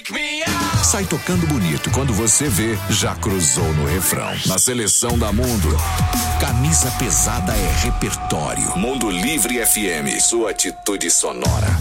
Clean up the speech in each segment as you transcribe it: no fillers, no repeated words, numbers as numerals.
Sai tocando bonito. Quando você vê, já cruzou no refrão. Na seleção da Mundo, camisa pesada é repertório. Mundo Livre FM, sua atitude sonora.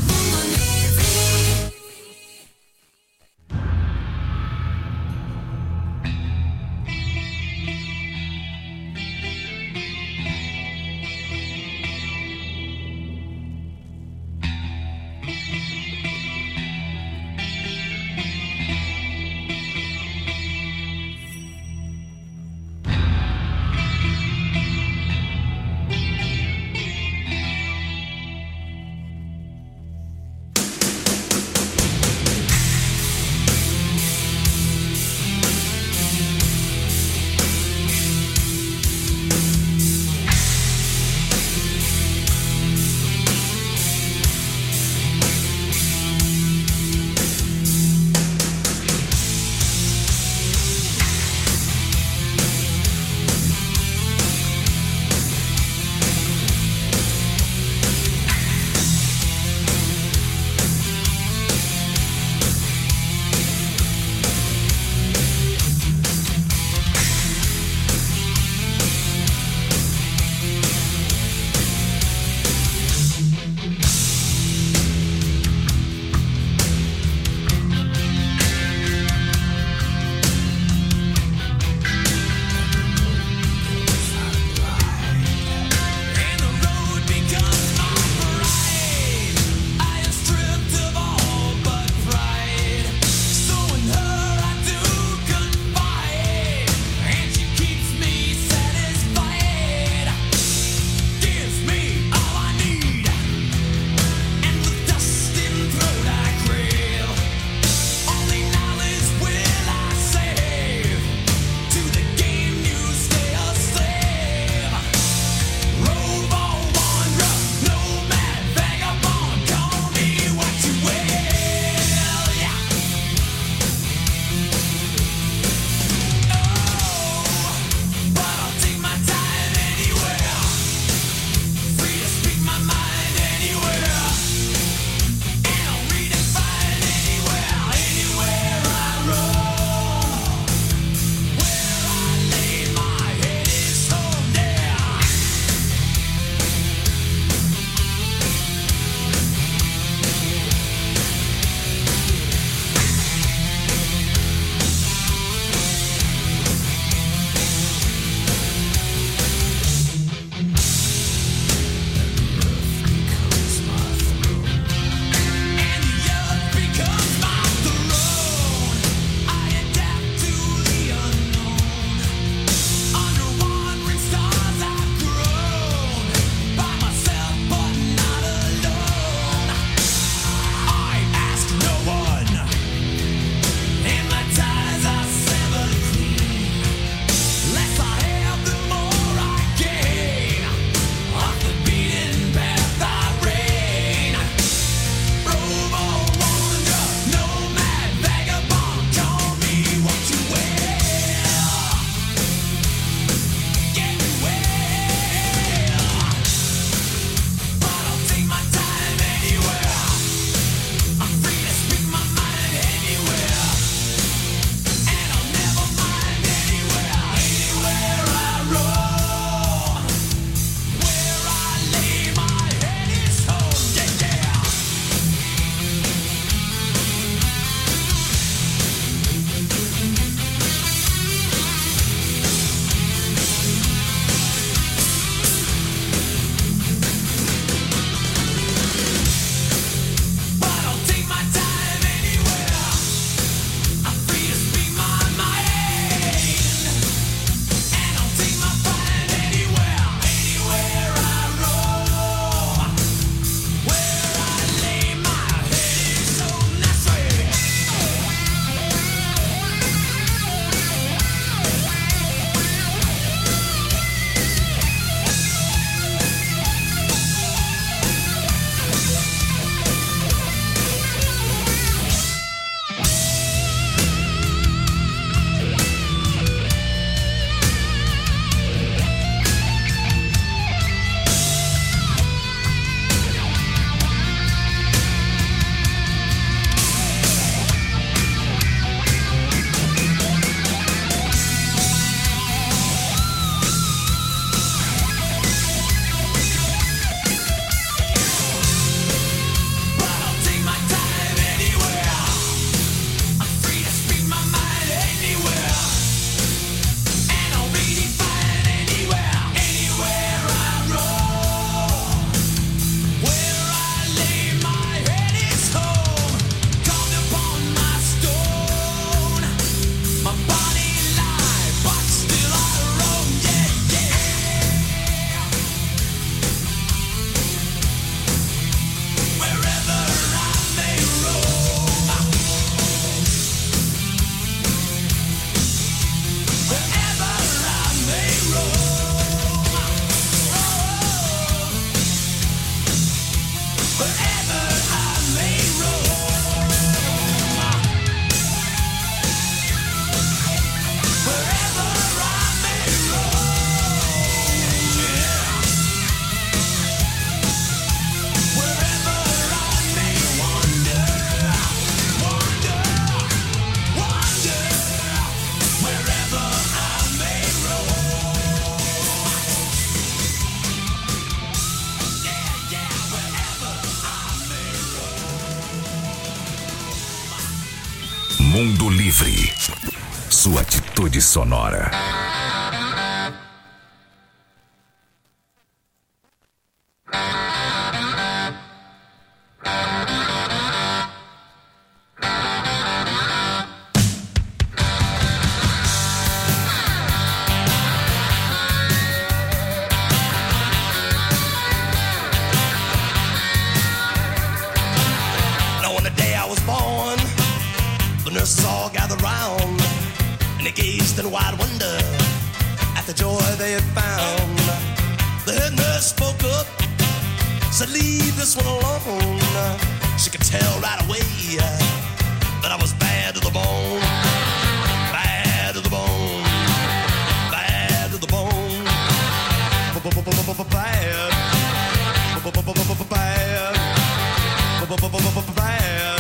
Mundo Livre. Sua atitude sonora. Nurses all gathered round, and they gazed in wide wonder at the joy they had found. The head nurse spoke up, said, "Leave this one alone." She could tell right away that I was bad to the bone, bad to the bone, bad to the bone, bad, bad, bad.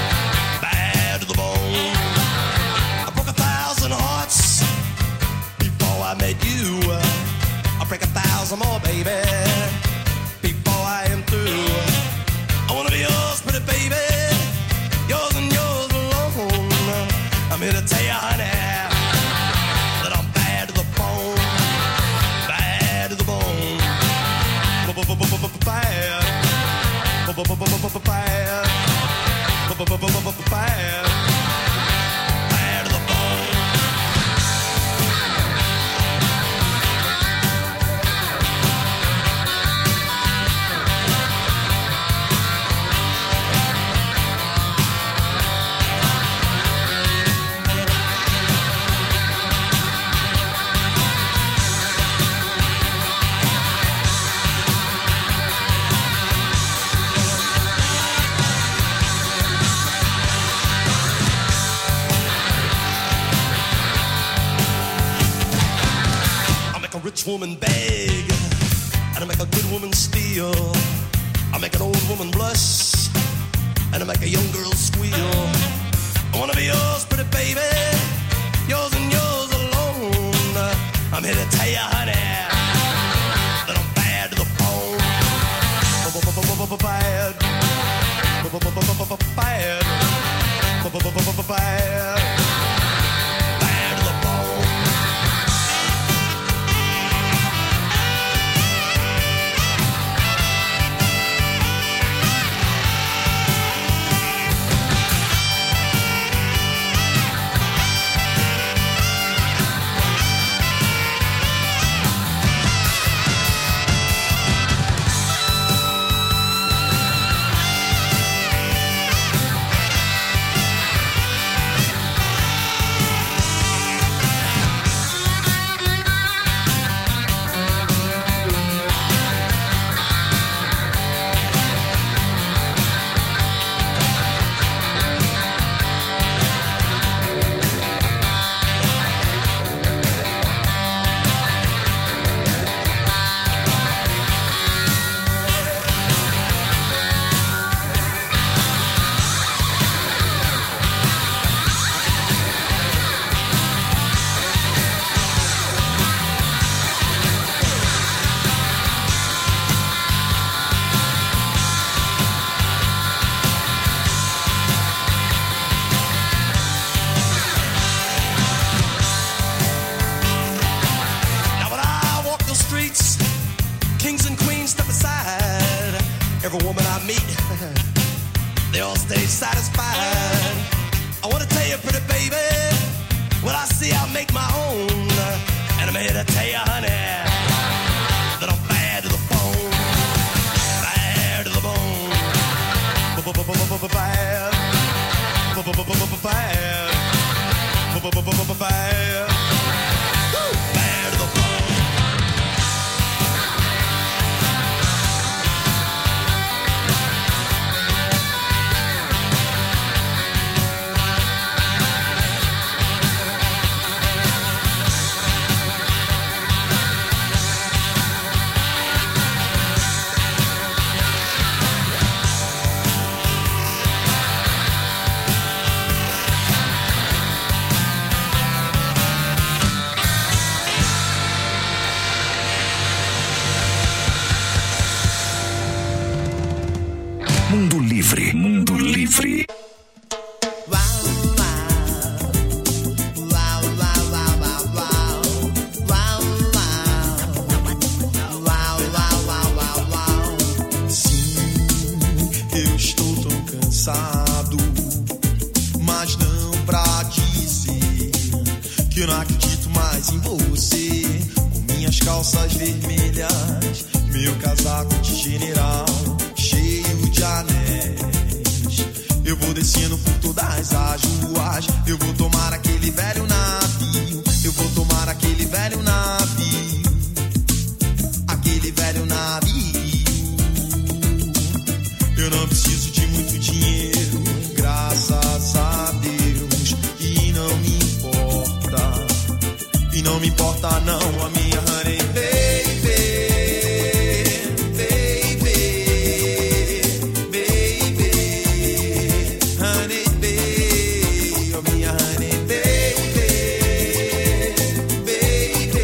I broke 1,000 hearts before I met you. I'll break 1,000 more, baby, before I am through. I wanna be yours, pretty baby, yours and yours alone. I'm here to tell you, honey, that I'm bad to the bone, bad to the bone, bad, bad. Rich woman beg, and I make a good woman steal. I make an old woman blush, and I make a young girl squeal. I wanna be yours, pretty baby, yours and yours alone. I'm here to tell you, honey, that I'm bad to the bone, bad, bad, bad. Every woman I meet, they all stay satisfied. I wanna tell you, pretty baby, what I see I'll make my own. And I'm here to tell you, honey, that I'm bad to the bone, bad to the bone, bad, bad, bad. pra dizer que eu não acredito mais em você. Com minhas calças vermelhas, meu casaco de general cheio de anéis, eu vou descendo por todas as ruas. Eu vou tomar aquele velho navio, eu vou tomar aquele velho navio, aquele velho navio. Eu não preciso de muito dinheiro, graças a Deus, e não me importa, e não me importa não a minha honey baby, baby, baby, honey baby, oh minha honey baby, baby,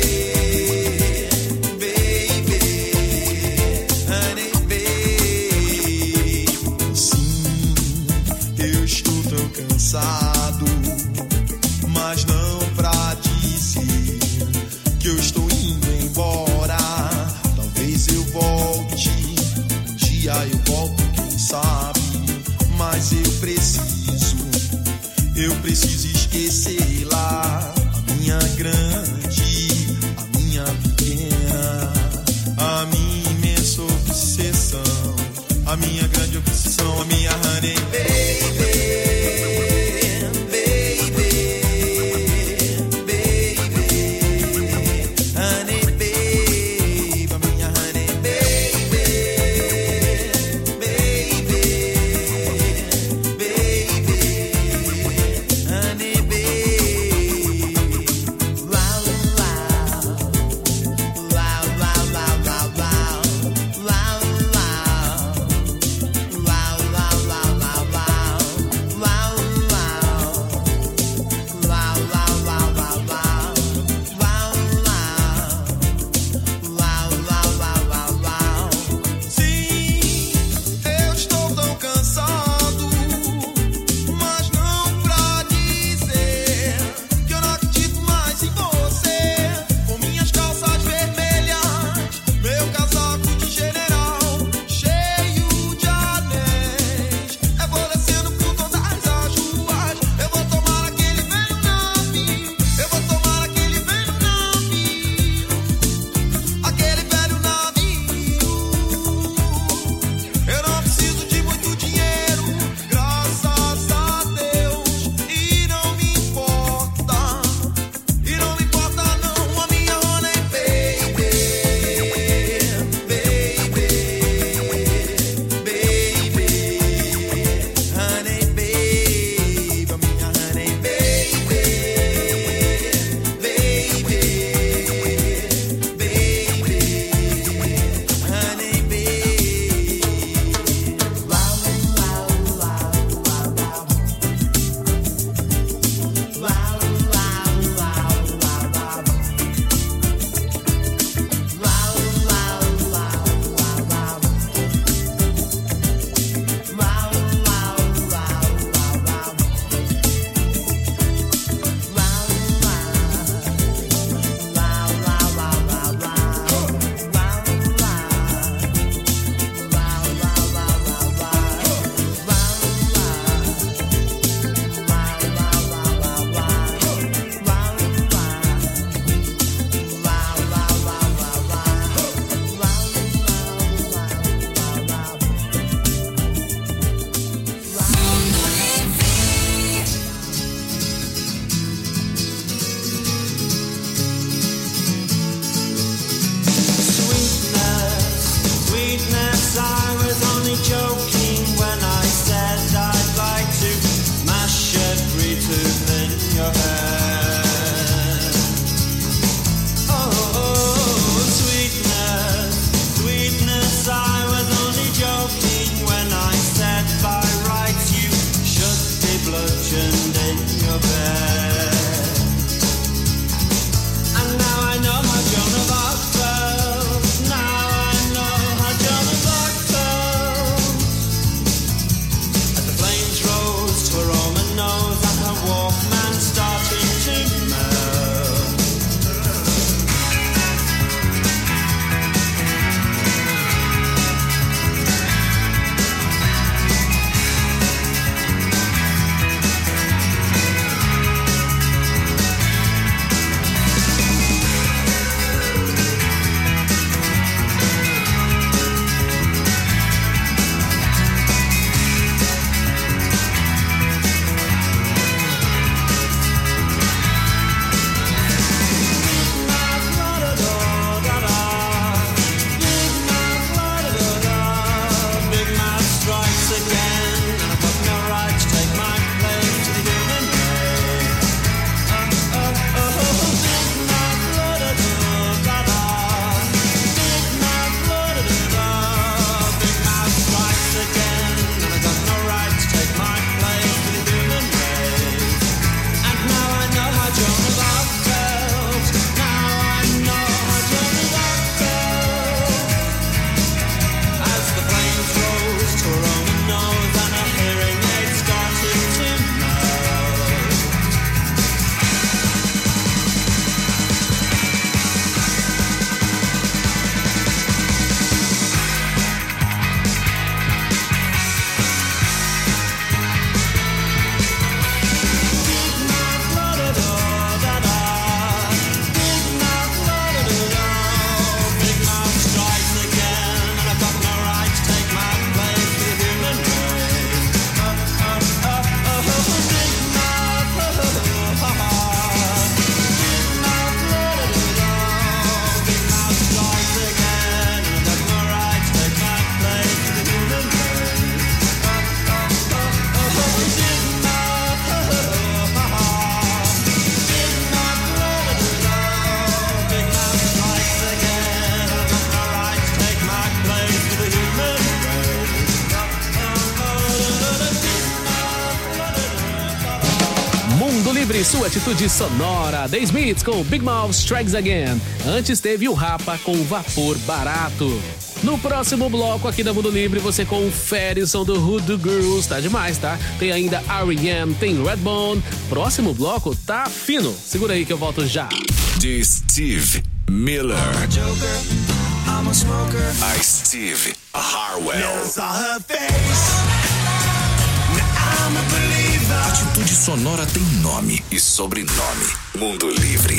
baby, honey baby. Sim, eu estou tão cansado, mas não pra dizer que eu estou indo embora. Talvez eu volte, um dia eu volto, quem sabe. Mas eu preciso esquecer lá a minha grande, a minha pequena, a minha imensa obsessão, a minha grande obsessão, a minha honey baby. Mundo Livre, sua atitude sonora. The Smiths com Big Mouth Strikes Again. Antes teve o Rapa com Vapor Barato. No próximo bloco aqui da Mundo Livre, você confere o som do Hoodoo Girls. Tá demais, tá? Tem ainda R.E.M., tem Redbone. Próximo bloco tá fino. Segura aí que eu volto já. De Steve Miller. I'm a smoker. I Steve Harwell. Atitude sonora tem nome e sobrenome. Mundo Livre.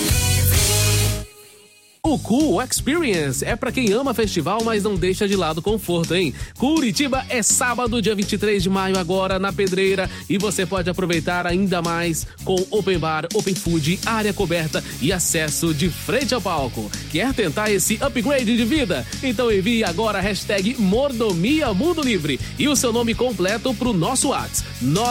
O Cool Experience é pra quem ama festival, mas não deixa de lado o conforto, hein? Curitiba é sábado, dia 23 de maio, agora na Pedreira, e você pode aproveitar ainda mais com open bar, open food, área coberta e acesso de frente ao palco. Quer tentar esse upgrade de vida? Então envie agora a hashtag Mordomia Mundo Livre e o seu nome completo pro nosso WhatsApp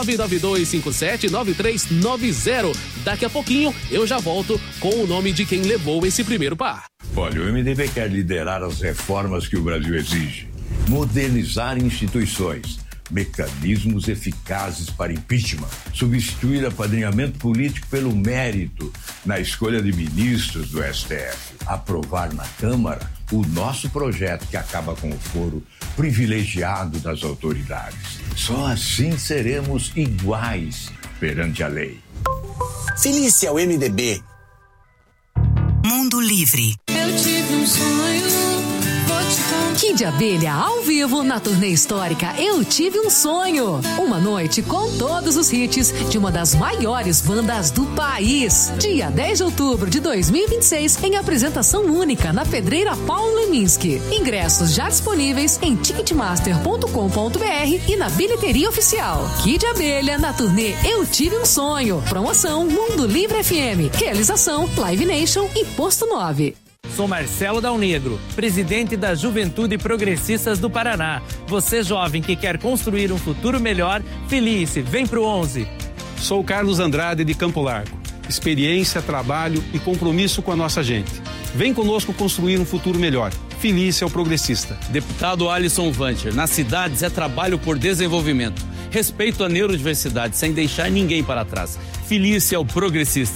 992579390. Daqui a pouquinho eu já volto com o nome de quem levou esse primeiro par. Olha, o MDB quer liderar as reformas que o Brasil exige, modernizar instituições, mecanismos eficazes para impeachment, substituir apadrinhamento político pelo mérito na escolha de ministros do STF, aprovar na Câmara o nosso projeto que acaba com o foro privilegiado das autoridades. Só assim seremos iguais perante a lei. Filie-se ao MDB. Mundo Livre. Eu tive um sonho, vou te contar. Kid Abelha ao vivo na turnê histórica Eu Tive um Sonho. Uma noite com todos os hits de uma das maiores bandas do país. Dia 10 de outubro de 2026, em apresentação única na Pedreira Paulo Leminski. Ingressos já disponíveis em ticketmaster.com.br e na bilheteria oficial. Kid Abelha na turnê Eu Tive um Sonho. Promoção Mundo Livre FM. Realização Live Nation e Posto 9. Sou Marcelo Dal Negro, presidente da Juventude Progressistas do Paraná. Você jovem que quer construir um futuro melhor, filie-se, vem pro 11. Sou Carlos Andrade de Campo Largo. Experiência, trabalho e compromisso com a nossa gente. Vem conosco construir um futuro melhor. Filie-se ao progressista. Deputado Alisson Vancher, nas cidades é trabalho por desenvolvimento. Respeito à neurodiversidade, sem deixar ninguém para trás. Filie-se ao progressista.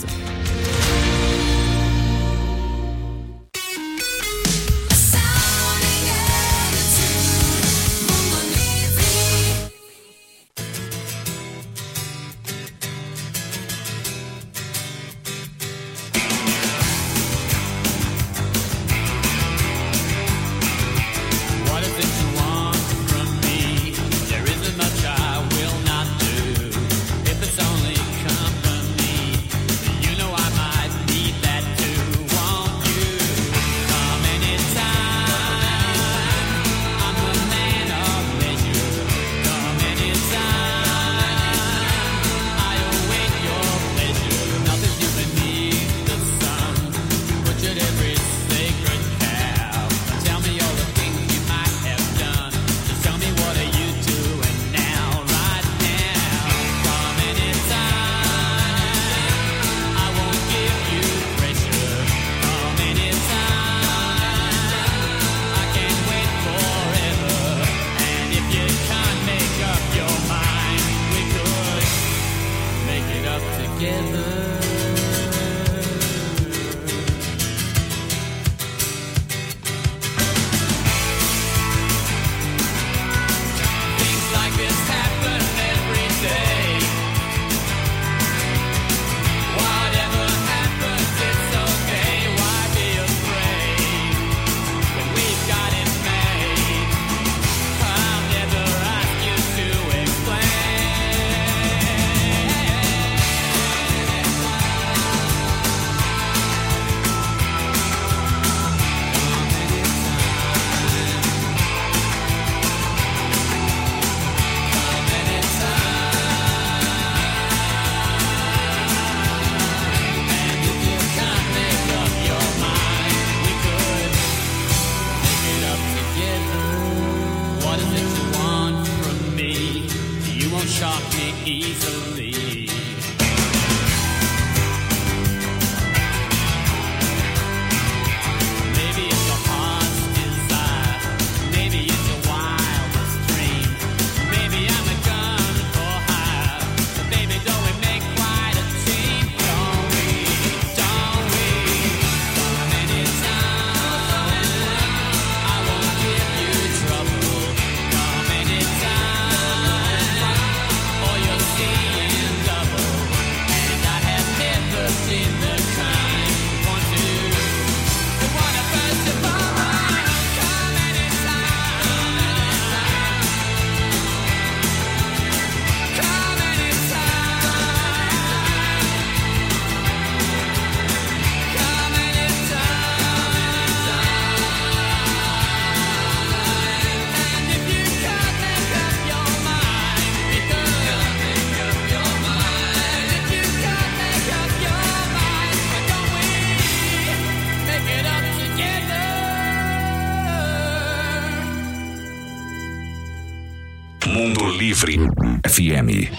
Livre FM.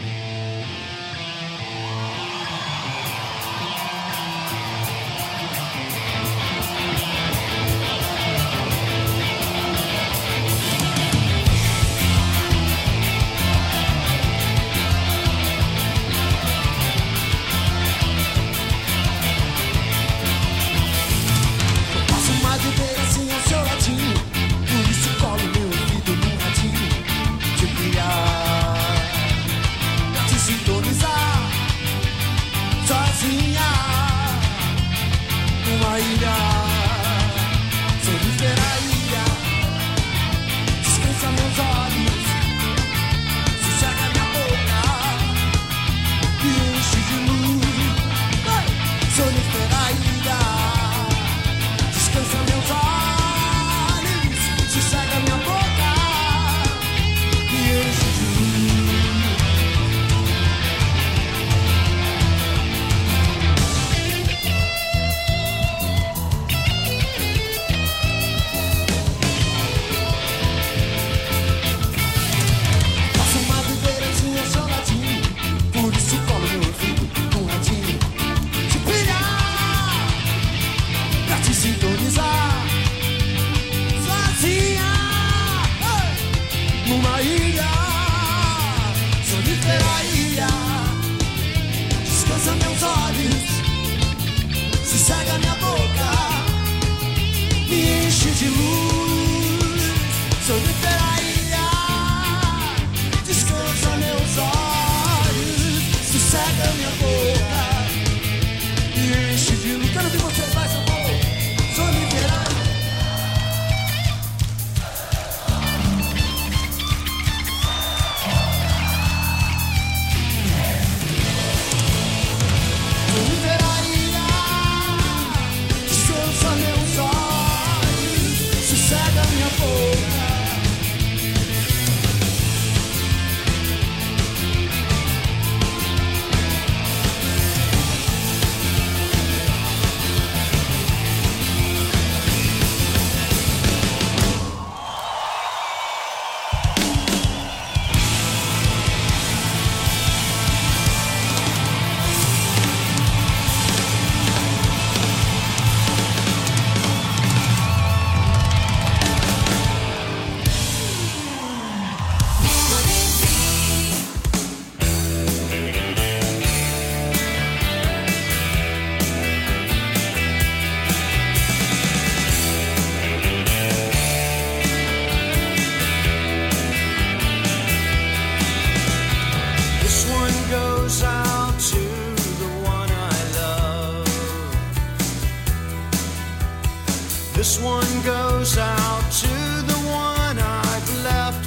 This one goes out to the one I've left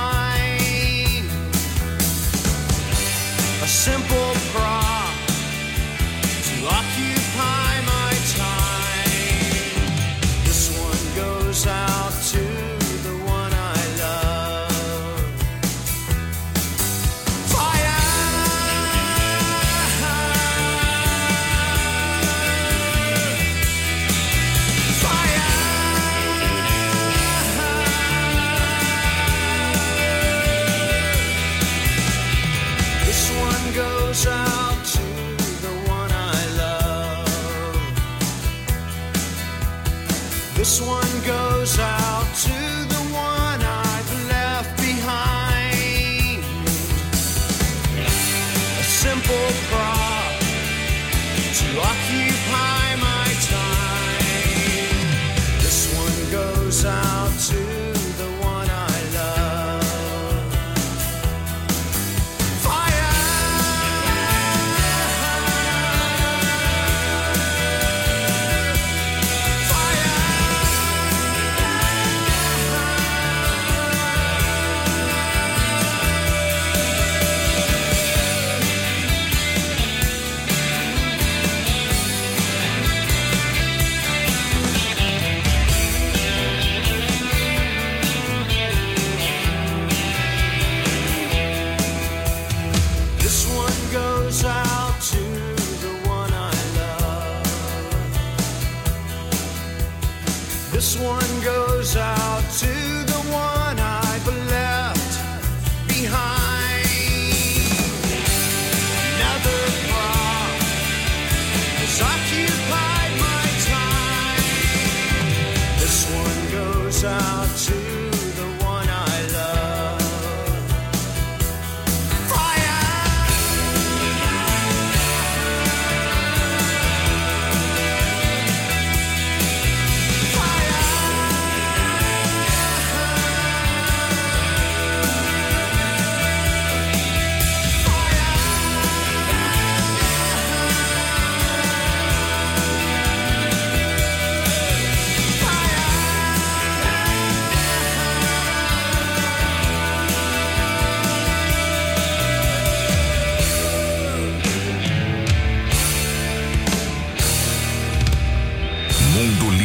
behind. A simple prop to occupy my time. This one goes out to the one I love. Fire! Goes out to the one I love. This one goes out to the one I've left behind. A simple prop to occupy my time. This one goes out to the one I love.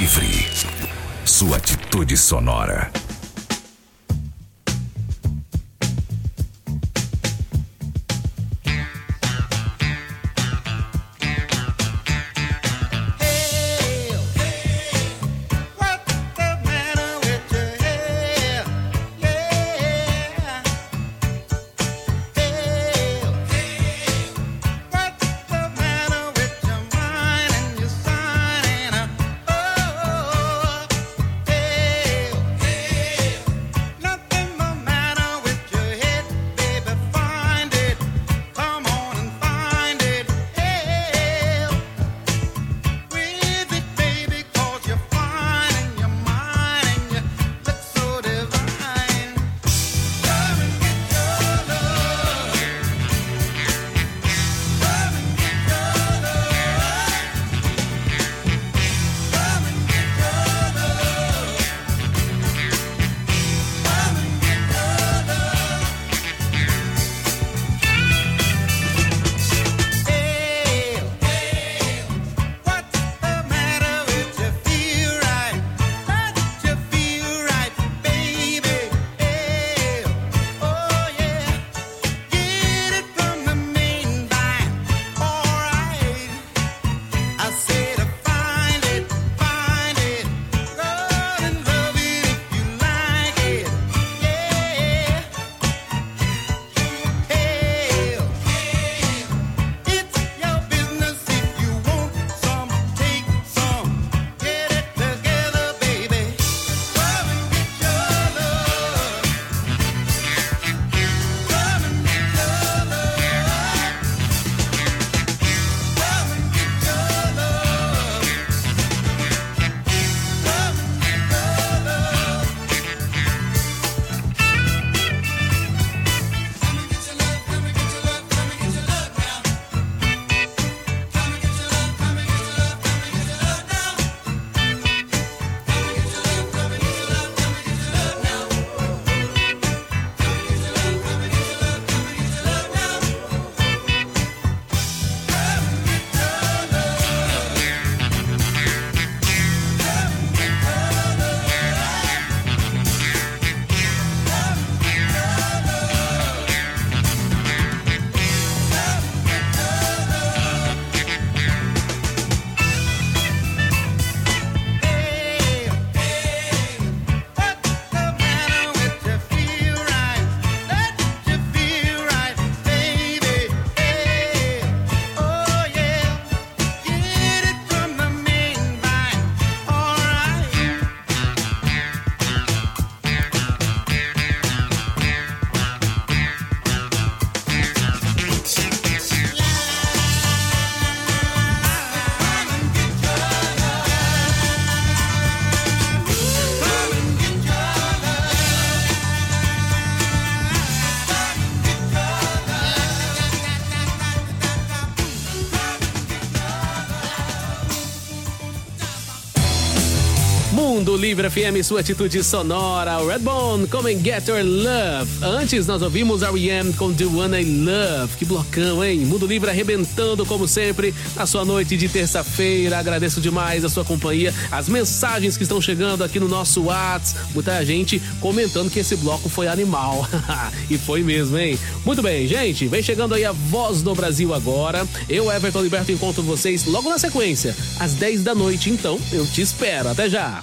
Livre. Sua atitude sonora. Mundo Livre FM, sua atitude sonora. Redbone, Come and Get Your Love. Antes nós ouvimos R.E.M. com The One I Love. Que blocão, hein? Mundo Livre arrebentando como sempre na sua noite de terça-feira. Agradeço demais a sua companhia, as mensagens que estão chegando aqui no nosso WhatsApp. Muita gente comentando que esse bloco foi animal. E foi mesmo, hein? Muito bem, gente. Vem chegando aí a Voz do Brasil agora. Eu, Everton Liberto, encontro vocês logo na sequência, às 10 da noite. Então, eu te espero. Até já.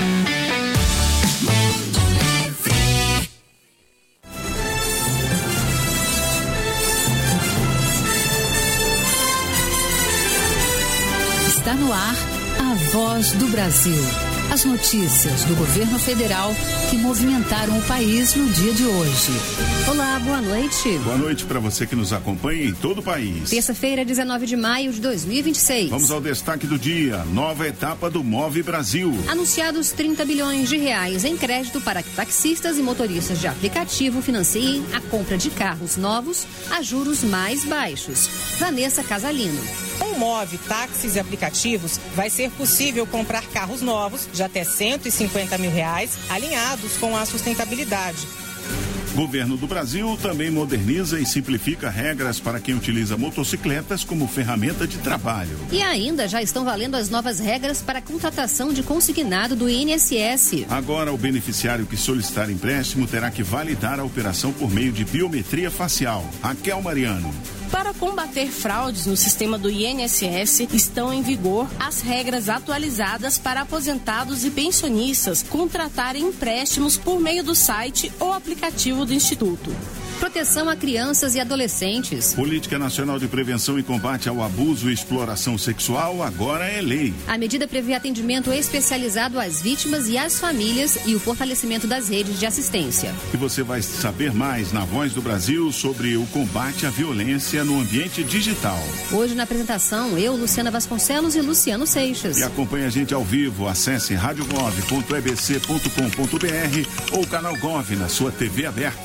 Está no ar a Voz do Brasil. As notícias do governo federal que movimentaram o país no dia de hoje. Olá, boa noite. Boa noite para você que nos acompanha em todo o país. Terça-feira, 19 de maio de 2026. Vamos ao destaque do dia. Nova etapa do Move Brasil. Anunciados 30 bilhões de reais em crédito para que taxistas e motoristas de aplicativo financiem a compra de carros novos a juros mais baixos. Vanessa Casalino. Com o Move Táxis e Aplicativos, vai ser possível comprar carros novos de até R$150 mil, alinhados com a sustentabilidade. Governo do Brasil também moderniza e simplifica regras para quem utiliza motocicletas como ferramenta de trabalho. E ainda já estão valendo as novas regras para a contratação de consignado do INSS. Agora, o beneficiário que solicitar empréstimo terá que validar a operação por meio de biometria facial. Raquel Mariano. Para combater fraudes no sistema do INSS, estão em vigor as regras atualizadas para aposentados e pensionistas contratarem empréstimos por meio do site ou aplicativo do Instituto. Proteção a crianças e adolescentes. Política Nacional de Prevenção e Combate ao Abuso e Exploração Sexual agora é lei. A medida prevê atendimento especializado às vítimas e às famílias e o fortalecimento das redes de assistência. E você vai saber mais na Voz do Brasil sobre o combate à violência no ambiente digital. Hoje na apresentação, eu, Luciana Vasconcelos e Luciano Seixas. E acompanhe a gente ao vivo, acesse radiogov.ebc.com.br ou canal Gov na sua TV aberta.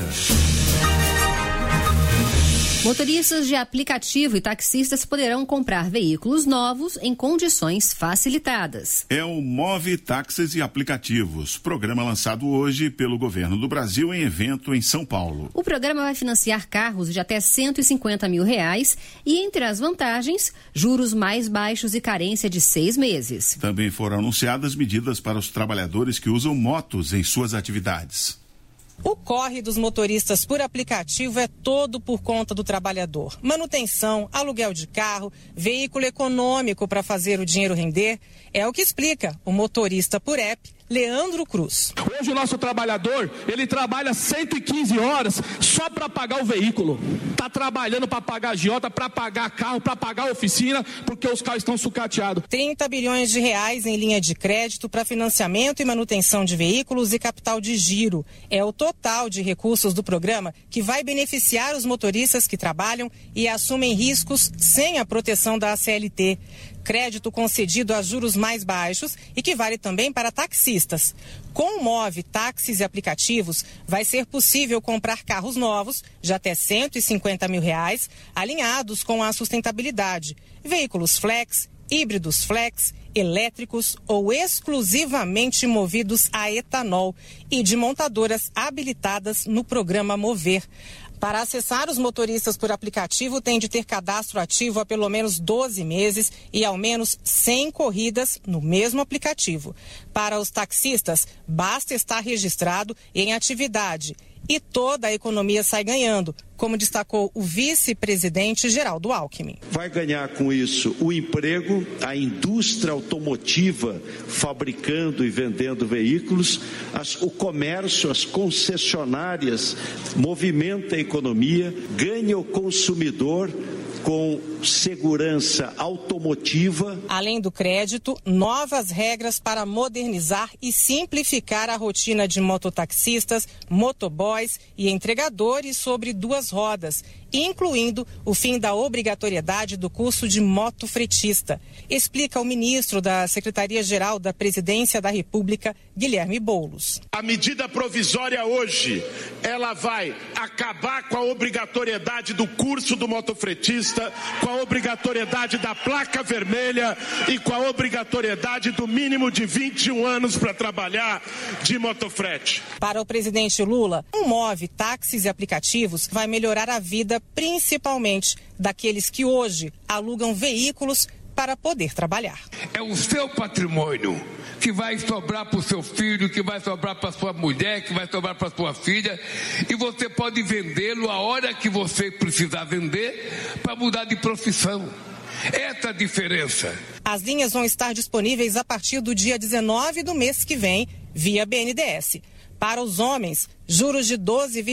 Motoristas de aplicativo e taxistas poderão comprar veículos novos em condições facilitadas. É o Move Táxis e Aplicativos, programa lançado hoje pelo Governo do Brasil em evento em São Paulo. O programa vai financiar carros de até R$150 mil e, entre as vantagens, juros mais baixos e carência de 6 meses. Também foram anunciadas medidas para os trabalhadores que usam motos em suas atividades. O corre dos motoristas por aplicativo é todo por conta do trabalhador. Manutenção, aluguel de carro, veículo econômico para fazer o dinheiro render, é o que explica o motorista por app, Leandro Cruz. Hoje o nosso trabalhador, ele trabalha 115 horas só para pagar o veículo. Está trabalhando para pagar agiota, para pagar carro, para pagar oficina, porque os carros estão sucateados. 30 bilhões de reais em linha de crédito para financiamento e manutenção de veículos e capital de giro. É o total de recursos do programa que vai beneficiar os motoristas que trabalham e assumem riscos sem a proteção da CLT. Crédito concedido a juros mais baixos e que vale também para taxistas. Com o Move Táxis e Aplicativos, vai ser possível comprar carros novos de até R$150 mil, alinhados com a sustentabilidade. Veículos flex, híbridos flex, elétricos ou exclusivamente movidos a etanol e de montadoras habilitadas no programa Mover. Para acessar, os motoristas por aplicativo têm de ter cadastro ativo há pelo menos 12 meses e ao menos 100 corridas no mesmo aplicativo. Para os taxistas, basta estar registrado em atividade e toda a economia sai ganhando, como destacou o vice-presidente Geraldo Alckmin. Vai ganhar com isso o emprego, a indústria automotiva fabricando e vendendo veículos, o comércio, as concessionárias, movimenta a economia, ganha o consumidor com segurança automotiva. Além do crédito, novas regras para modernizar e simplificar a rotina de mototaxistas, motoboys e entregadores sobre duas rodas, incluindo o fim da obrigatoriedade do curso de motofretista, explica o ministro da Secretaria-Geral da Presidência da República, Guilherme Boulos. A medida provisória hoje, ela vai acabar com a obrigatoriedade do curso do motofretista, com a obrigatoriedade da placa vermelha e com a obrigatoriedade do mínimo de 21 anos para trabalhar de motofrete. Para o presidente Lula, o Move Táxis e Aplicativos vai melhorar a vida principalmente daqueles que hoje alugam veículos para poder trabalhar. É o seu patrimônio que vai sobrar para o seu filho, que vai sobrar para sua mulher, que vai sobrar para sua filha, e você pode vendê-lo a hora que você precisar vender para mudar de profissão. Essa é a diferença. As linhas vão estar disponíveis a partir do dia 19 do mês que vem, via BNDES. Para os homens, juros de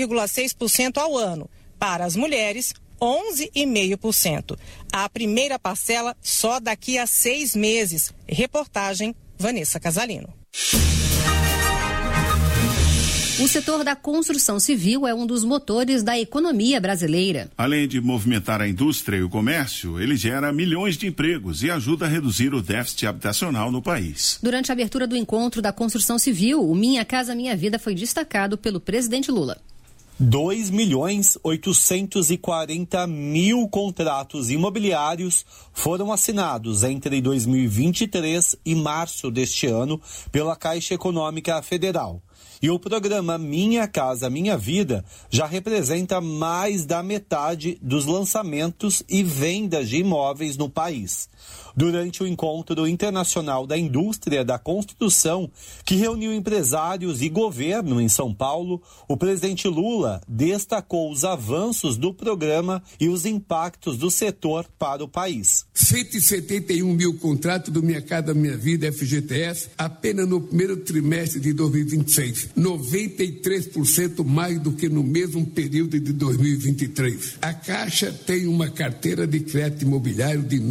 12,6% ao ano. Para as mulheres, 11,5%. A primeira parcela só daqui a 6 meses. Reportagem Vanessa Casalino. O setor da construção civil é um dos motores da economia brasileira. Além de movimentar a indústria e o comércio, ele gera milhões de empregos e ajuda a reduzir o déficit habitacional no país. Durante a abertura do encontro da construção civil, o Minha Casa Minha Vida foi destacado pelo presidente Lula. 2.840.000 contratos imobiliários foram assinados entre 2023 e março deste ano pela Caixa Econômica Federal. E o programa Minha Casa Minha Vida já representa mais da metade dos lançamentos e vendas de imóveis no país. Durante o Encontro Internacional da Indústria da Construção, que reuniu empresários e governo em São Paulo, o presidente Lula destacou os avanços do programa e os impactos do setor para o país. 171 mil contratos do Minha Casa Minha Vida, FGTS, apenas no primeiro trimestre de 2026. 93% mais do que no mesmo período de 2023. A Caixa tem uma carteira de crédito imobiliário de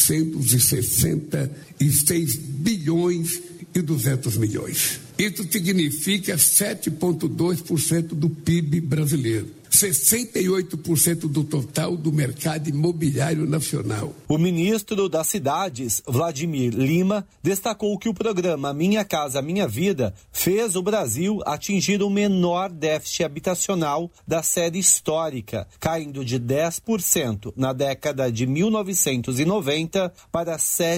966 bilhões e 200 milhões. Isso significa 7,2% do PIB brasileiro. 68% do total do mercado imobiliário nacional. O ministro das Cidades, Vladimir Lima, destacou que o programa Minha Casa Minha Vida fez o Brasil atingir o menor déficit habitacional da série histórica, caindo de 10% na década de 1990 para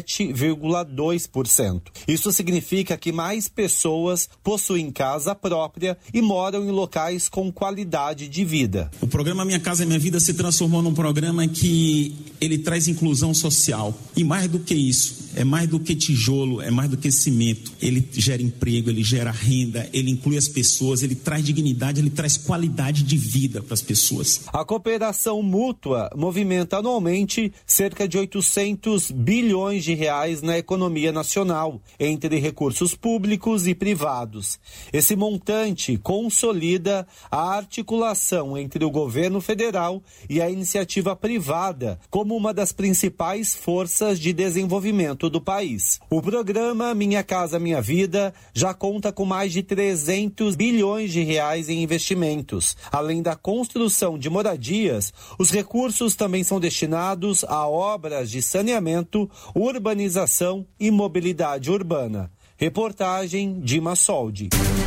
7,2%. Isso significa que mais pessoas possuem casa própria e moram em locais com qualidade de vida. O programa Minha Casa Minha Vida se transformou num programa que ele traz inclusão social. E mais do que isso, é mais do que tijolo, é mais do que cimento. Ele gera emprego, ele gera renda, ele inclui as pessoas, ele traz dignidade, ele traz qualidade de vida para as pessoas. A cooperação mútua movimenta anualmente cerca de 800 bilhões de reais na economia nacional, entre recursos públicos e privados. Esse montante consolida a articulação entre o governo federal e a iniciativa privada como uma das principais forças de desenvolvimento do país. O programa Minha Casa Minha Vida já conta com mais de 300 bilhões de reais em investimentos. Além da construção de moradias, os recursos também são destinados a obras de saneamento, urbanização e mobilidade urbana. Reportagem Dima Soldi.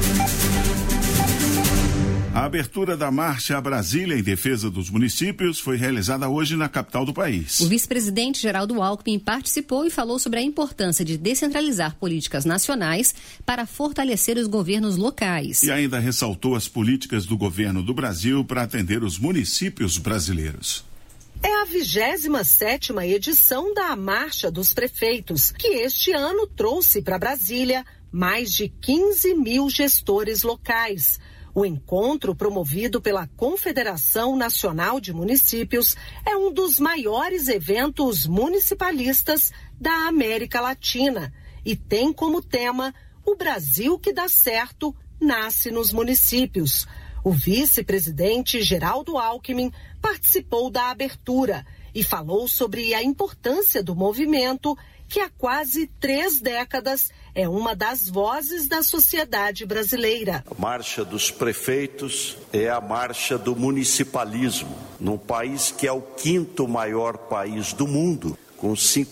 A abertura da Marcha Brasília em defesa dos municípios foi realizada hoje na capital do país. O vice-presidente Geraldo Alckmin participou e falou sobre a importância de descentralizar políticas nacionais para fortalecer os governos locais. E ainda ressaltou as políticas do governo do Brasil para atender os municípios brasileiros. É a 27ª edição da Marcha dos Prefeitos, que este ano trouxe para Brasília mais de 15 mil gestores locais. O encontro, promovido pela Confederação Nacional de Municípios, é um dos maiores eventos municipalistas da América Latina e tem como tema "O Brasil que dá certo nasce nos municípios". O vice-presidente Geraldo Alckmin participou da abertura e falou sobre a importância do movimento, que há quase 3 décadas é uma das vozes da sociedade brasileira. A Marcha dos Prefeitos é a marcha do municipalismo, num país que é o 5º maior país do mundo, com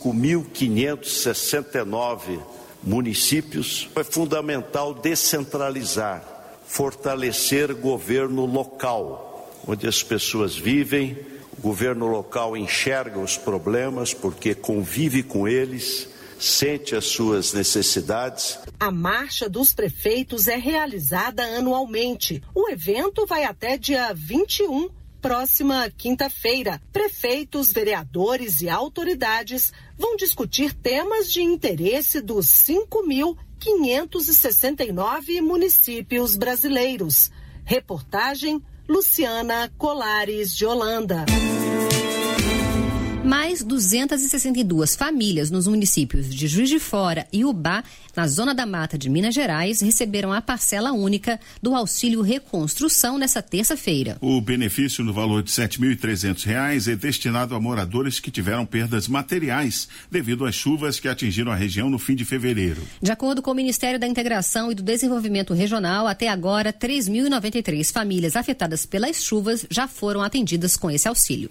5.569 municípios. É fundamental descentralizar, fortalecer governo local, onde as pessoas vivem. O governo local enxerga os problemas porque convive com eles, sente as suas necessidades. A Marcha dos Prefeitos é realizada anualmente. O evento vai até dia 21, próxima quinta-feira. Prefeitos, vereadores e autoridades vão discutir temas de interesse dos 5.569 municípios brasileiros. Reportagem Luciana Colares de Holanda. Mais 262 famílias nos municípios de Juiz de Fora e Ubá, na Zona da Mata de Minas Gerais, receberam a parcela única do Auxílio Reconstrução nesta terça-feira. O benefício no valor de R$ 7.300 é destinado a moradores que tiveram perdas materiais devido às chuvas que atingiram a região no fim de fevereiro. De acordo com o Ministério da Integração e do Desenvolvimento Regional, até agora, 3.093 famílias afetadas pelas chuvas já foram atendidas com esse auxílio.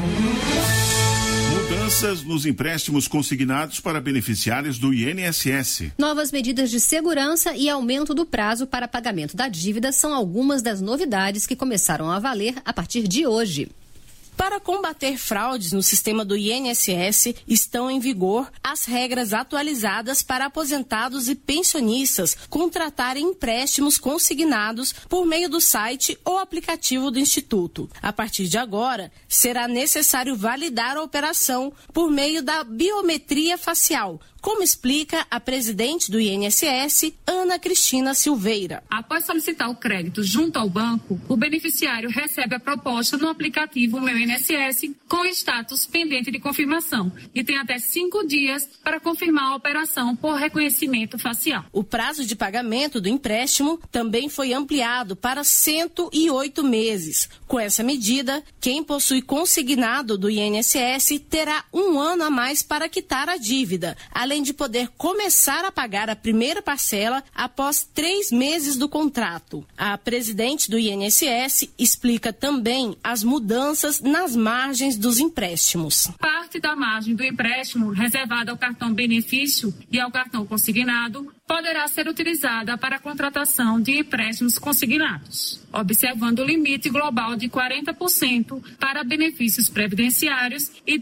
Mudanças nos empréstimos consignados para beneficiários do INSS. Novas medidas de segurança e aumento do prazo para pagamento da dívida são algumas das novidades que começaram a valer a partir de hoje. Para combater fraudes no sistema do INSS, estão em vigor as regras atualizadas para aposentados e pensionistas contratarem empréstimos consignados por meio do site ou aplicativo do Instituto. A partir de agora, será necessário validar a operação por meio da biometria facial, como explica a presidente do INSS, Ana Cristina Silveira. Após solicitar o crédito junto ao banco, o beneficiário recebe a proposta no aplicativo Meu INSS com status pendente de confirmação e tem até 5 dias para confirmar a operação por reconhecimento facial. O prazo de pagamento do empréstimo também foi ampliado para 108 meses. Com essa medida, quem possui consignado do INSS terá 1 ano a mais para quitar a dívida, além de poder começar a pagar a primeira parcela após 3 meses do contrato. A presidente do INSS explica também as mudanças nas margens dos empréstimos. Parte da margem do empréstimo reservada ao cartão benefício e ao cartão consignado poderá ser utilizada para a contratação de empréstimos consignados, observando o limite global de 40% para benefícios previdenciários e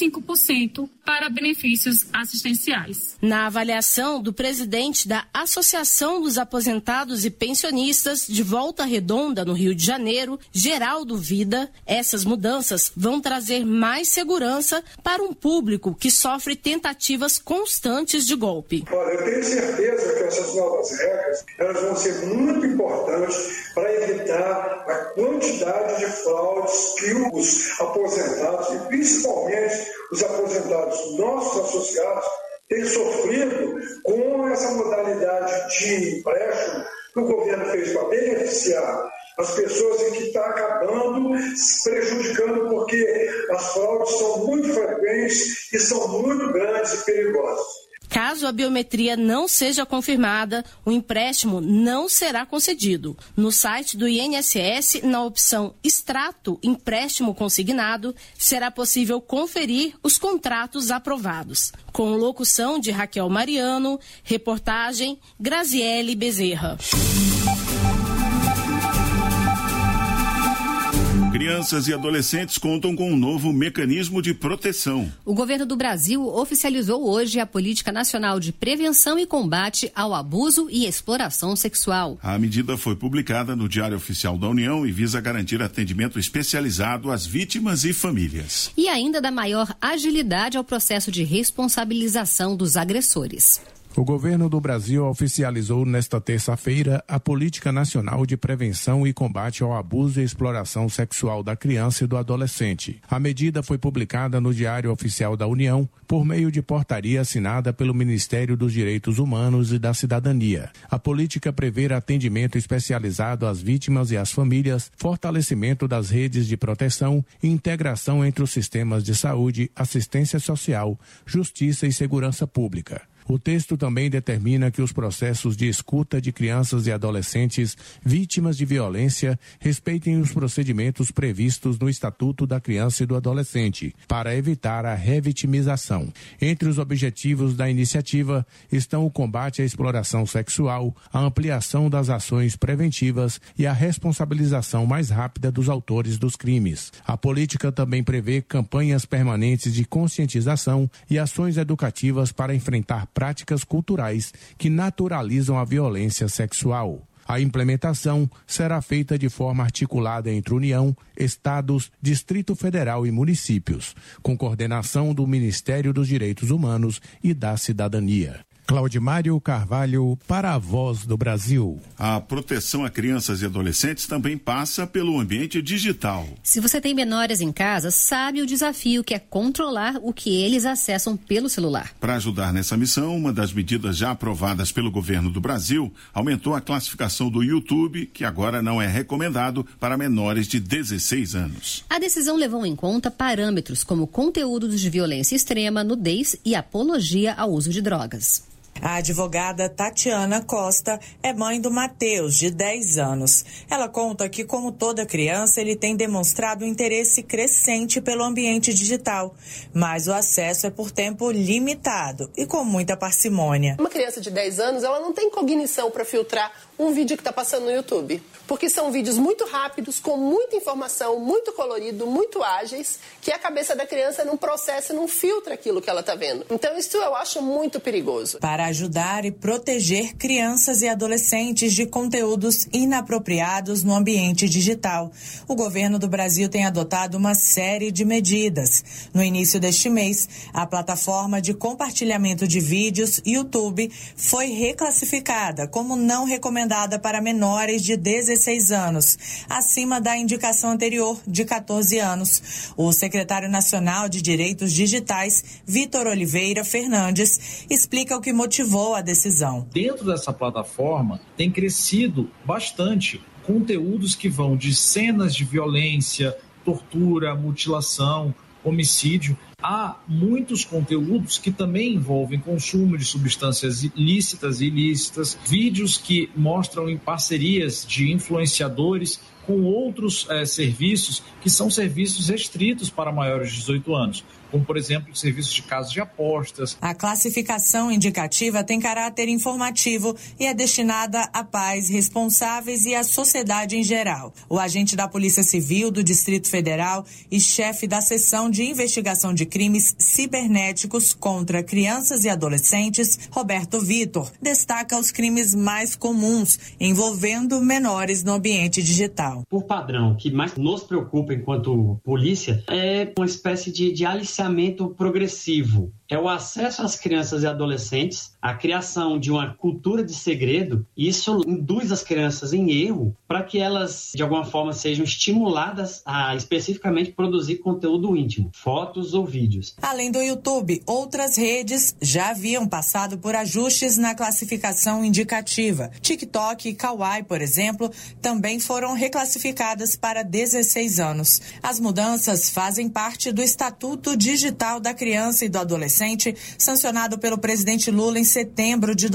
35% para benefícios assistenciais. Na avaliação do presidente da Associação dos Aposentados e Pensionistas de Volta Redonda, no Rio de Janeiro, Geraldo Vida, essas mudanças vão trazer mais segurança para um público que sofre tentativas constantes de golpe. Olha, eu tenho certeza que essas novas regras elas vão ser muito importantes para evitar a quantidade de fraudes que os aposentados, e principalmente os aposentados nossos associados, têm sofrido com essa modalidade de empréstimo que o governo fez para beneficiar as pessoas e que está acabando se prejudicando porque as fraudes são muito frequentes e são muito grandes e perigosas. Caso a biometria não seja confirmada, o empréstimo não será concedido. No site do INSS, na opção Extrato Empréstimo Consignado, será possível conferir os contratos aprovados. Com locução de Raquel Mariano, reportagem Graziele Bezerra. Crianças e adolescentes contam com um novo mecanismo de proteção. O governo do Brasil oficializou hoje a Política Nacional de Prevenção e Combate ao Abuso e Exploração Sexual. A medida foi publicada no Diário Oficial da União e visa garantir atendimento especializado às vítimas e famílias. E ainda dá maior agilidade ao processo de responsabilização dos agressores. O governo do Brasil oficializou nesta terça-feira a Política Nacional de Prevenção e Combate ao Abuso e Exploração Sexual da Criança e do Adolescente. A medida foi publicada no Diário Oficial da União por meio de portaria assinada pelo Ministério dos Direitos Humanos e da Cidadania. A política prevê atendimento especializado às vítimas e às famílias, fortalecimento das redes de proteção e integração entre os sistemas de saúde, assistência social, justiça e segurança pública. O texto também determina que os processos de escuta de crianças e adolescentes vítimas de violência respeitem os procedimentos previstos no Estatuto da Criança e do Adolescente, para evitar a revitimização. Entre os objetivos da iniciativa estão o combate à exploração sexual, a ampliação das ações preventivas e a responsabilização mais rápida dos autores dos crimes. A política também prevê campanhas permanentes de conscientização e ações educativas para enfrentar práticas culturais que naturalizam a violência sexual. A implementação será feita de forma articulada entre União, Estados, Distrito Federal e municípios, com coordenação do Ministério dos Direitos Humanos e da Cidadania. Claudimário Carvalho, para a Voz do Brasil. A proteção a crianças e adolescentes também passa pelo ambiente digital. Se você tem menores em casa, sabe o desafio que é controlar o que eles acessam pelo celular. Para ajudar nessa missão, uma das medidas já aprovadas pelo governo do Brasil aumentou a classificação do YouTube, que agora não é recomendado para menores de 16 anos. A decisão levou em conta parâmetros como conteúdos de violência extrema, nudez e apologia ao uso de drogas. A advogada Tatiana Costa é mãe do Matheus, de 10 anos. Ela conta que, como toda criança, ele tem demonstrado um interesse crescente pelo ambiente digital, mas o acesso é por tempo limitado e com muita parcimônia. Uma criança de 10 anos, ela não tem cognição para filtrar um vídeo que está passando no YouTube, porque são vídeos muito rápidos, com muita informação, muito colorido, muito ágeis, que a cabeça da criança não processa, não filtra aquilo que ela está vendo. Então isso eu acho muito perigoso. Para ajudar e proteger crianças e adolescentes de conteúdos inapropriados no ambiente digital, o governo do Brasil tem adotado uma série de medidas. No início deste mês, a plataforma de compartilhamento de vídeos YouTube foi reclassificada como não recomendada para menores de 16 anos, acima da indicação anterior de 14 anos. O secretário nacional de Direitos Digitais, Vitor Oliveira Fernandes, explica o que motivou a decisão. Dentro dessa plataforma tem crescido bastante conteúdos que vão de cenas de violência, tortura, mutilação, homicídio. Há muitos conteúdos que também envolvem consumo de substâncias lícitas e ilícitas, vídeos que mostram em parcerias de influenciadores com outros serviços que são serviços restritos para maiores de 18 anos, como, por exemplo, serviços de casas de apostas. A classificação indicativa tem caráter informativo e é destinada a pais responsáveis e à sociedade em geral. O agente da Polícia Civil do Distrito Federal e chefe da Seção de Investigação de Crimes Cibernéticos contra Crianças e Adolescentes, Roberto Vitor, destaca os crimes mais comuns envolvendo menores no ambiente digital. Por padrão, o que mais nos preocupa enquanto polícia é uma espécie de aliciamento progressivo. É o acesso às crianças e adolescentes, a criação de uma cultura de segredo. Isso induz as crianças em erro para que elas, de alguma forma, sejam estimuladas a especificamente produzir conteúdo íntimo, fotos ou vídeos. Além do YouTube, outras redes já haviam passado por ajustes na classificação indicativa. TikTok e Kawaii, por exemplo, também foram reclassificadas para 16 anos. As mudanças fazem parte do Estatuto Digital da Criança e do Adolescente, sancionado pelo presidente Lula em setembro de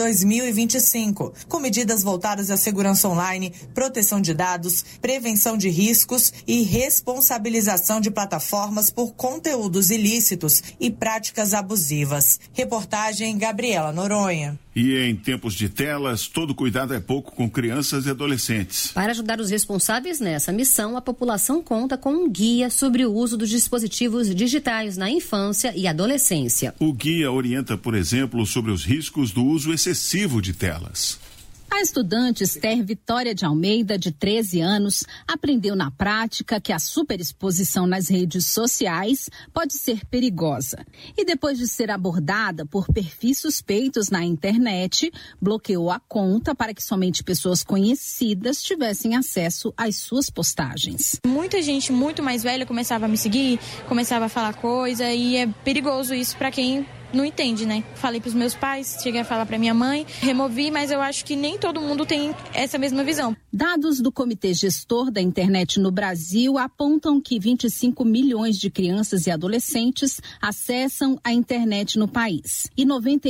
2025, com medidas voltadas à segurança online, proteção de dados, prevenção de riscos e responsabilização de plataformas por conteúdos ilícitos e práticas abusivas. Reportagem Gabriela Noronha. E em tempos de telas, todo cuidado é pouco com crianças e adolescentes. Para ajudar os responsáveis nessa missão, a população conta com um guia sobre o uso dos dispositivos digitais na infância e adolescência. O guia orienta, por exemplo, sobre os riscos do uso excessivo de telas. A estudante Esther Vitória de Almeida, de 13 anos, aprendeu na prática que a superexposição nas redes sociais pode ser perigosa. E depois de ser abordada por perfis suspeitos na internet, bloqueou a conta para que somente pessoas conhecidas tivessem acesso às suas postagens. Muita gente muito mais velha começava a me seguir, começava a falar coisa e é perigoso isso para quem não entende, né? Falei pros meus pais, cheguei a falar pra minha mãe, removi, mas eu acho que nem todo mundo tem essa mesma visão. Dados do Comitê Gestor da Internet no Brasil apontam que 25 milhões de crianças e adolescentes acessam a internet no país. E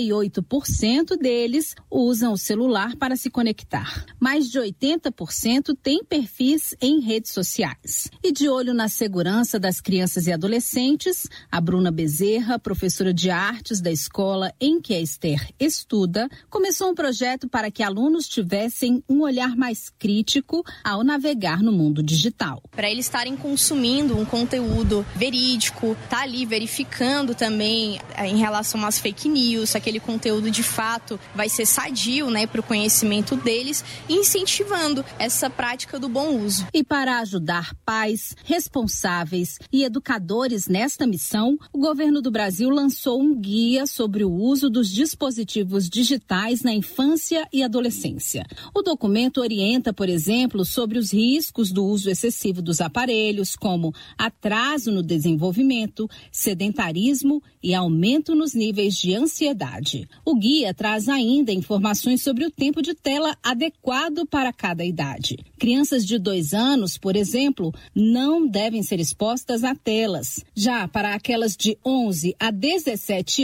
98% deles usam o celular para se conectar. Mais de 80% têm perfis em redes sociais. E de olho na segurança das crianças e adolescentes, a Bruna Bezerra, professora de artes da escola em que a Esther estuda, começou um projeto para que alunos tivessem um olhar mais crítico ao navegar no mundo digital. Para eles estarem consumindo um conteúdo verídico, tá ali verificando também em relação às fake news, se aquele conteúdo de fato vai ser sadio, né, para o conhecimento deles, e incentivando essa prática do bom uso. E para ajudar pais, responsáveis e educadores nesta missão, o governo do Brasil lançou um guia sobre o uso dos dispositivos digitais na infância e adolescência. O documento orienta, por exemplo, sobre os riscos do uso excessivo dos aparelhos, como atraso no desenvolvimento, sedentarismo e aumento nos níveis de ansiedade. O guia traz ainda informações sobre o tempo de tela adequado para cada idade. Crianças de 2 anos, por exemplo, não devem ser expostas a telas. Já para aquelas de 11 a 17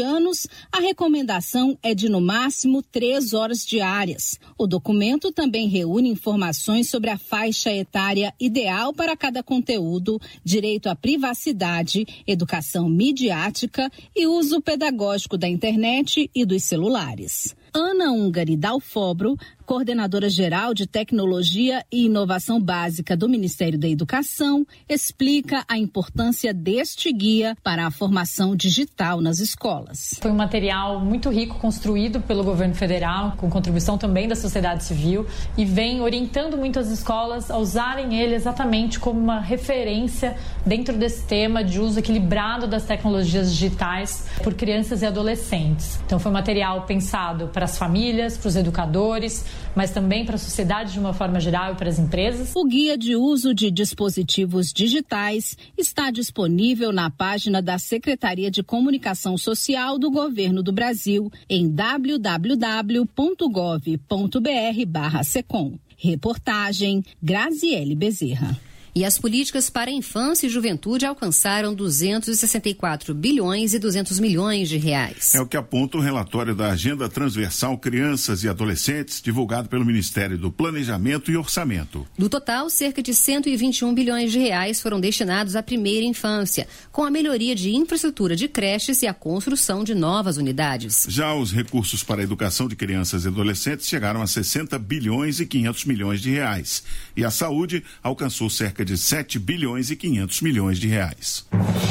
anos, a recomendação é de no máximo 3 horas diárias. O documento também reúne informações sobre a faixa etária ideal para cada conteúdo, direito à privacidade, educação midiática e uso pedagógico da internet e dos celulares. Ana Ungari Dalfobro, coordenadora-geral de Tecnologia e Inovação Básica do Ministério da Educação, explica a importância deste guia para a formação digital nas escolas. Foi um material muito rico, construído pelo governo federal, com contribuição também da sociedade civil, e vem orientando muito as escolas a usarem ele exatamente como uma referência dentro desse tema de uso equilibrado das tecnologias digitais por crianças e adolescentes. Então foi um material pensado para as famílias, para os educadores, mas também para a sociedade de uma forma geral e para as empresas. O guia de uso de dispositivos digitais está disponível na página da Secretaria de Comunicação Social do Governo do Brasil em www.gov.br/secom. Reportagem Graziele Bezerra. E as políticas para a infância e juventude alcançaram 264 bilhões e 200 milhões de reais. É o que aponta o relatório da Agenda Transversal Crianças e Adolescentes, divulgado pelo Ministério do Planejamento e Orçamento. Do total, cerca de 121 bilhões de reais foram destinados à primeira infância, com a melhoria de infraestrutura de creches e a construção de novas unidades. Já os recursos para a educação de crianças e adolescentes chegaram a 60 bilhões e 500 milhões de reais. E a saúde alcançou cerca de 7 bilhões e 500 milhões de reais.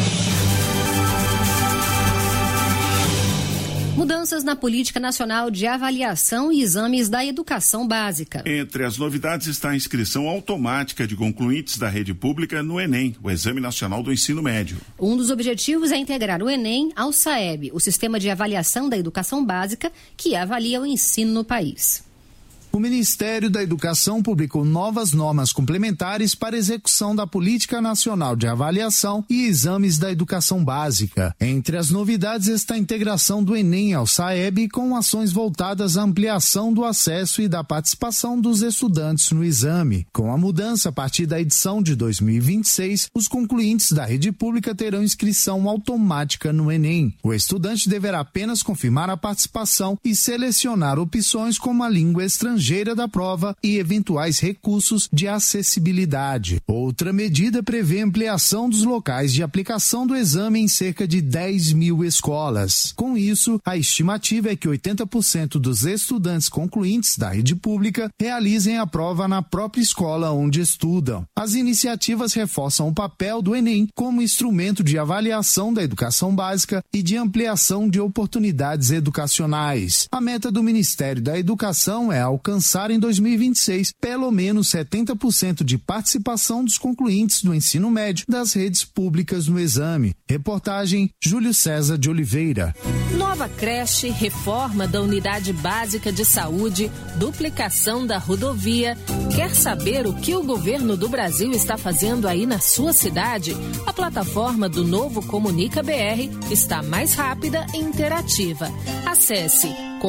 Mudanças na Política Nacional de Avaliação e Exames da Educação Básica. Entre as novidades está a inscrição automática de concluintes da rede pública no Enem, o Exame Nacional do Ensino Médio. Um dos objetivos é integrar o Enem ao SAEB, o Sistema de Avaliação da Educação Básica, que avalia o ensino no país. O Ministério da Educação publicou novas normas complementares para execução da Política Nacional de Avaliação e Exames da Educação Básica. Entre as novidades está a integração do Enem ao SAEB com ações voltadas à ampliação do acesso e da participação dos estudantes no exame. Com a mudança, a partir da edição de 2026, os concluintes da rede pública terão inscrição automática no Enem. O estudante deverá apenas confirmar a participação e selecionar opções como a língua estrangeira da prova e eventuais recursos de acessibilidade. Outra medida prevê ampliação dos locais de aplicação do exame em cerca de 10 mil escolas. Com isso, a estimativa é que 80% dos estudantes concluintes da rede pública realizem a prova na própria escola onde estudam. As iniciativas reforçam o papel do Enem como instrumento de avaliação da educação básica e de ampliação de oportunidades educacionais. A meta do Ministério da Educação é alcançar em 2026 pelo menos 70% de participação dos concluintes do ensino médio das redes públicas no exame. Reportagem Júlio César de Oliveira. Nova creche, reforma da unidade básica de saúde, duplicação da rodovia. Quer saber o que o governo do Brasil está fazendo aí na sua cidade? A plataforma do Novo Comunica BR está mais rápida e interativa. Acesse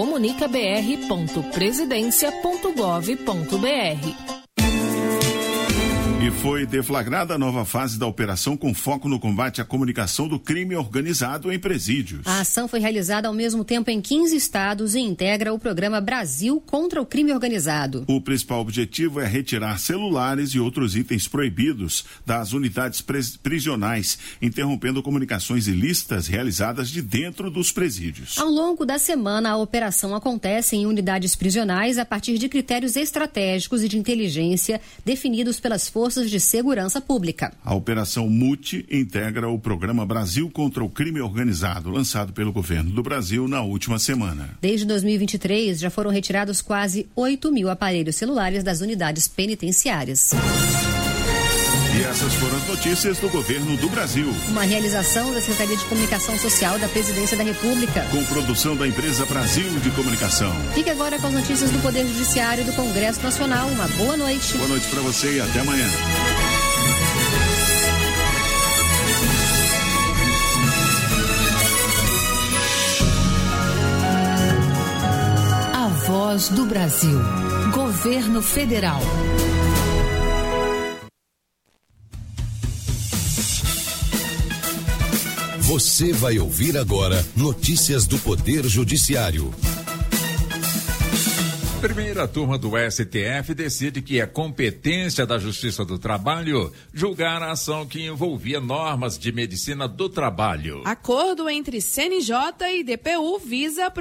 comunicabr.presidencia.gov.br. E foi deflagrada a nova fase da operação com foco no combate à comunicação do crime organizado em presídios. A ação foi realizada ao mesmo tempo em 15 estados e integra o programa Brasil contra o Crime Organizado. O principal objetivo é retirar celulares e outros itens proibidos das unidades prisionais, interrompendo comunicações ilícitas realizadas de dentro dos presídios. Ao longo da semana, a operação acontece em unidades prisionais a partir de critérios estratégicos e de inteligência definidos pelas forças de segurança pública. A Operação MUTI integra o programa Brasil contra o Crime Organizado, lançado pelo governo do Brasil na última semana. Desde 2023, já foram retirados quase 8 mil aparelhos celulares das unidades penitenciárias. E essas foram as notícias do governo do Brasil. Uma realização da Secretaria de Comunicação Social da Presidência da República. Com produção da empresa Brasil de Comunicação. Fique agora com as notícias do Poder Judiciário e do Congresso Nacional. Uma boa noite. Boa noite para você e até amanhã. A Voz do Brasil. Governo Federal. Você vai ouvir agora notícias do Poder Judiciário. Primeira turma do STF decide que é competência da Justiça do Trabalho julgar a ação que envolvia normas de medicina do trabalho. Acordo entre CNJ e DPU visa